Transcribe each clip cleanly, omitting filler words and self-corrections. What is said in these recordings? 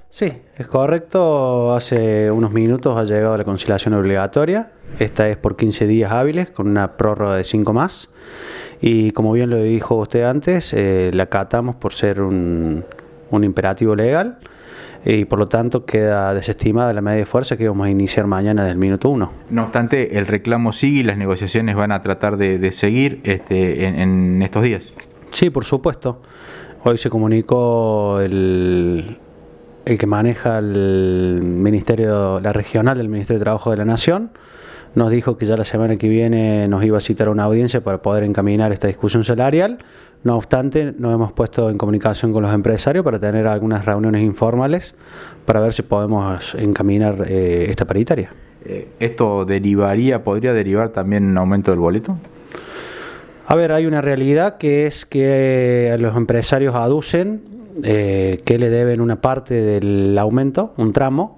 Sí, es correcto. Hace unos minutos ha llegado la conciliación obligatoria. Esta es por 15 días hábiles con una prórroga de 5 más. Y como bien lo dijo usted antes, la acatamos por ser un imperativo legal y por lo tanto queda desestimada la medida de fuerza que vamos a iniciar mañana del minuto 1. No obstante, el reclamo sigue y las negociaciones van a tratar de seguir en estos días. Sí, por supuesto. Hoy se comunicó el que maneja el Ministerio, la regional del Ministerio de Trabajo de la Nación. Nos dijo que ya la semana que viene nos iba a citar a una audiencia para poder encaminar esta discusión salarial. No obstante, nos hemos puesto en comunicación con los empresarios para tener algunas reuniones informales para ver si podemos encaminar esta paritaria. ¿Esto podría derivar también en un aumento del boleto? A ver, hay una realidad que es que los empresarios aducen que le deben una parte del aumento, un tramo,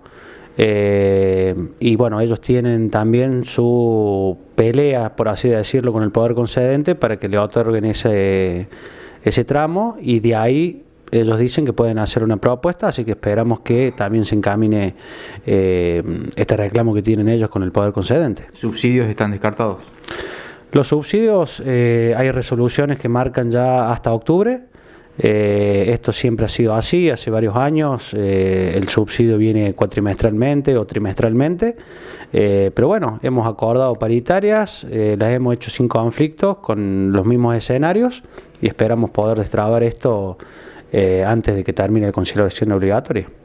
y bueno, ellos tienen también su pelea, por así decirlo, con el poder concedente para que le otorguen ese tramo, y de ahí ellos dicen que pueden hacer una propuesta, así que esperamos que también se encamine este reclamo que tienen ellos con el poder concedente. ¿Subsidios están descartados? Los subsidios, hay resoluciones que marcan ya hasta octubre. Esto siempre ha sido así, hace varios años el subsidio viene cuatrimestralmente o trimestralmente, pero bueno, hemos acordado paritarias, las hemos hecho sin conflictos, con los mismos escenarios, y esperamos poder destrabar esto antes de que termine la conciliación obligatoria.